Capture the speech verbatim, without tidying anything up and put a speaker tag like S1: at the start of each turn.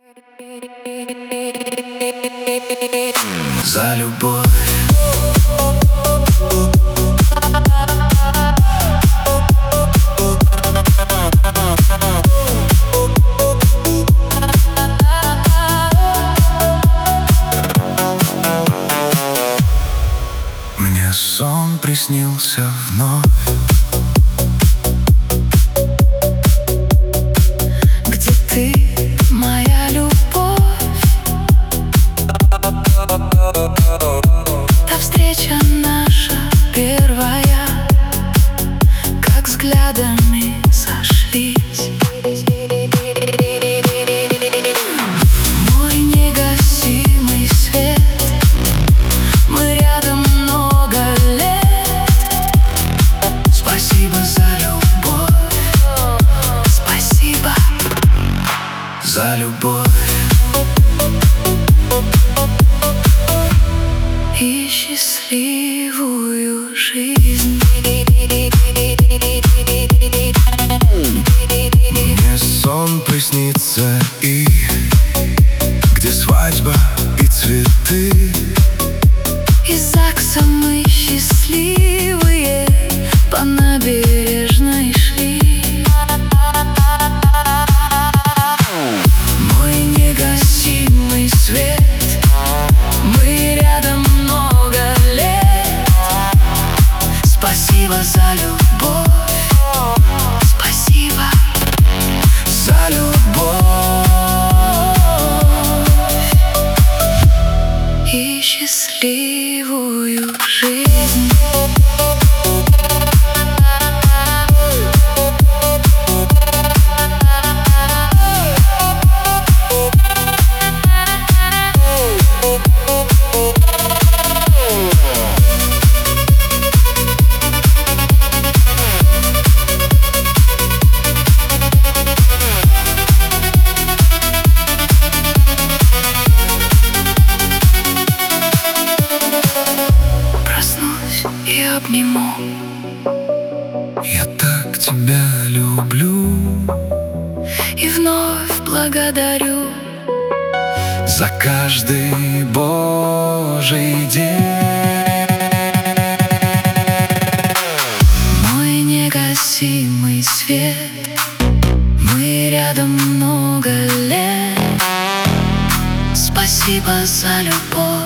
S1: За любовь. Мне сон приснился вновь,
S2: где ты, моя любовь. Та встреча наша первая, как взглядами сошлись. Мой негасимый свет, мы рядом много лет. Спасибо за любовь, спасибо
S1: за любовь.
S2: И счастливую жизнь.
S1: Мне сон приснится, и где свадьба и цветы.
S2: Из ЗАГСа мы счастливые по набережной шли. Мой негасимый свет, мы рядом много лет. Спасибо за любовь, спасибо
S1: За любовь.
S2: и счастливую жизнь. И обниму.
S1: Я так тебя люблю
S2: И вновь благодарю
S1: за каждый Божий день.
S2: мой негасимый свет, мы рядом много лет. Спасибо за любовь.